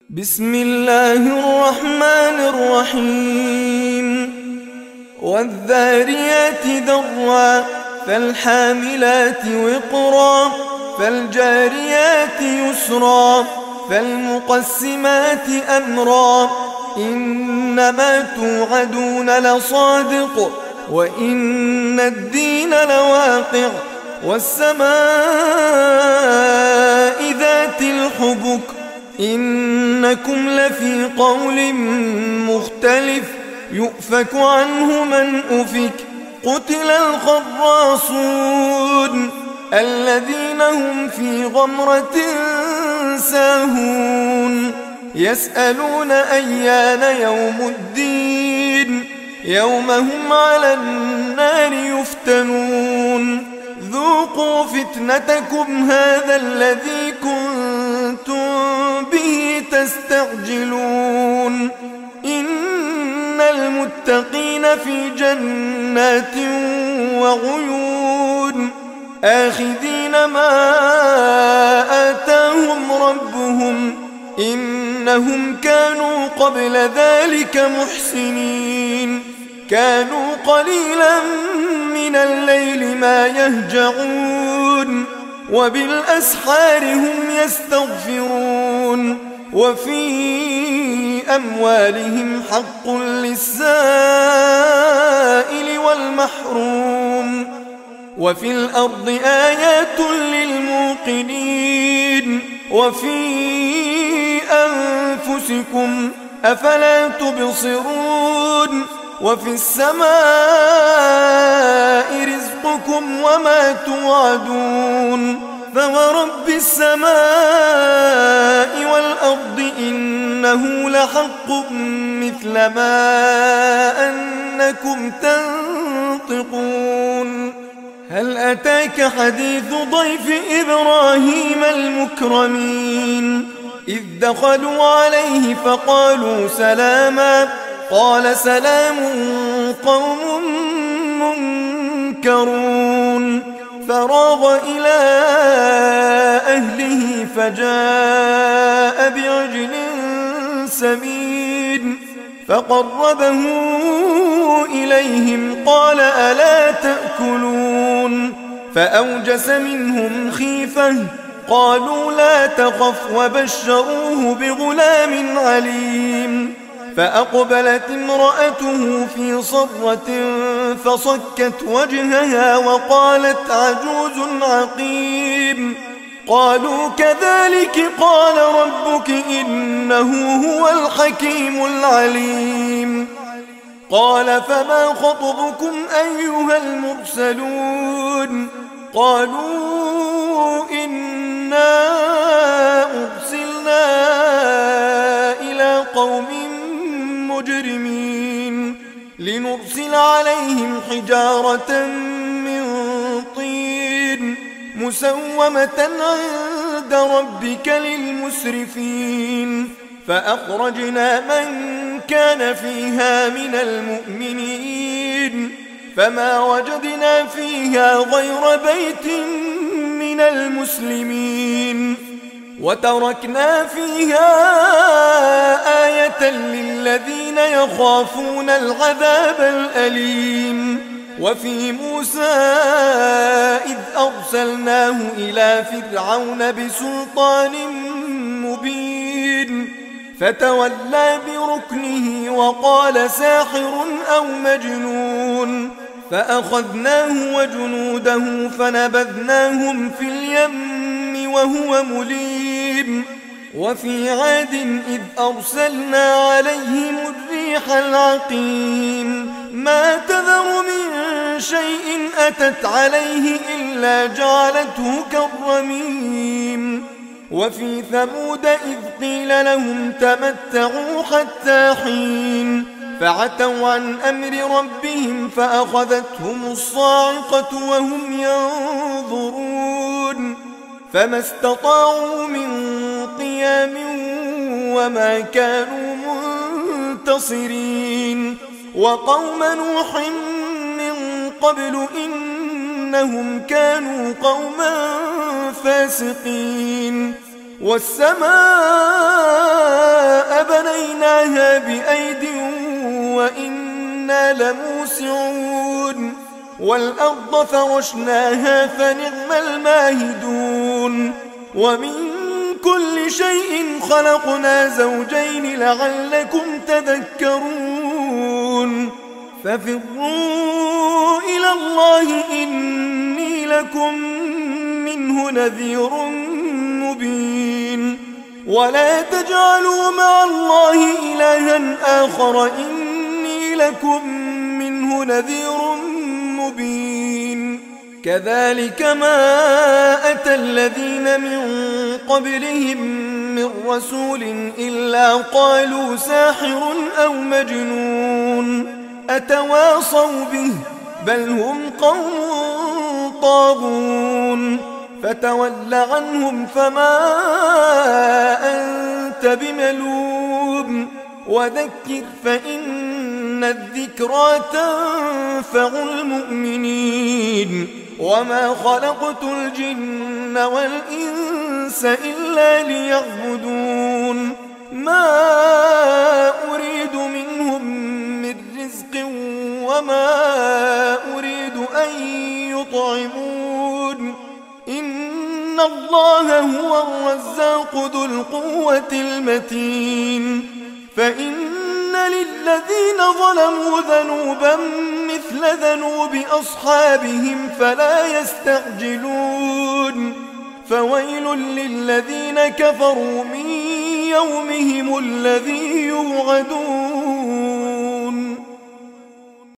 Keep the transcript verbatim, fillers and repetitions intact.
بسم الله الرحمن الرحيم والذاريات ذروا فالحاملات وقرا فالجاريات يسرا فالمقسمات أمرا إنما توعدون لصادق وإن الدين لواقع والسماء ذات الحبك إنكم لفي قول مختلف يؤفك عنه من أفك قتل الخراصون الذين هم في غمرة ساهون يسألون أيان يوم الدين يوم هم على النار يفتنون ذوقوا فتنتكم هذا الذي كنتم به تستعجلون إن المتقين في جنات وعيون آخذين ما آتاهم ربهم إنهم كانوا قبل ذلك محسنين كانوا قليلا من الليل ما يهجعون وبالأسحار هم يستغفرون وفي أموالهم حق للسائل والمحروم وفي الأرض آيات للموقنين وفي أنفسكم أفلا تبصرون وفي السماء رزقكم وما توعدون فورب السماء والأرض إنه لحق مثل ما أنكم تنطقون هل أتاك حديث ضيف إبراهيم المكرمين إذ دخلوا عليه فقالوا سلاما قال سلام قوم منكرون فراغ إلى أهله فجاء بعجل سمين فقربه إليهم قال ألا تأكلون فأوجس منهم خيفة قالوا لا تخف وبشروه بغلام عليم فأقبلت امرأته في صرة فصكت وجهها وقالت عجوز عقيم قالوا كذلك قال ربك إنه هو الحكيم العليم قال فما خطبكم أيها المرسلون قالوا إنا أرسلنا إلى قوم مجرمين لنرسل عليهم حجارة من طين مسومة عند ربك للمسرفين فأخرجنا من كان فيها من المؤمنين فما وجدنا فيها غير بيت من المسلمين وتركنا فيها آية للذين يخافون العذاب الأليم وفي موسى إذ أرسلناه إلى فرعون بسلطان مبين فتولى بركنه وقال ساحر أو مجنون فأخذناه وجنوده فنبذناهم في اليم وهو مليم وفي عاد إذ أرسلنا عليهم الريح العقيم ما تذر من شيء أتت عليه إلا جعلته كالرميم وفي ثمود إذ قيل لهم تمتعوا حتى حين فعتوا عن أمر ربهم فأخذتهم الصاعقة وهم ينظرون فما استطاعوا من قيام وما كانوا منتصرين وقوم نوح من قبل إنهم كانوا قوما فاسقين والسماء بأيد وإنا لموسعون والأرض فرشناها فنعم الماهدون ومن كل شيء خلقنا زوجين لعلكم تذكرون ففروا إلى الله إني لكم منه نذير مبين ولا تجعلوا مع الله إلها آخر إني لكم منه نذير مبين كذلك ما أتى الذين من قبلهم من رسول إلا قالوا ساحر أو مجنون أتواصوا به بل هم قوم طاغون فتول عنهم فما أنت بملوم وذكر فإن الذكرى تنفع المؤمنين وما خلقت الجن والإنس إلا ليعبدون ما أريد منهم من رزق وما أريد أن يطعمون إن الله هو الرزاق ذو القوة المتين فإن للذين ظلموا ذنوبا مثل ذنوب أصحابهم فلا يستعجلون فويل للذين كفروا من يومهم الذي يوعدون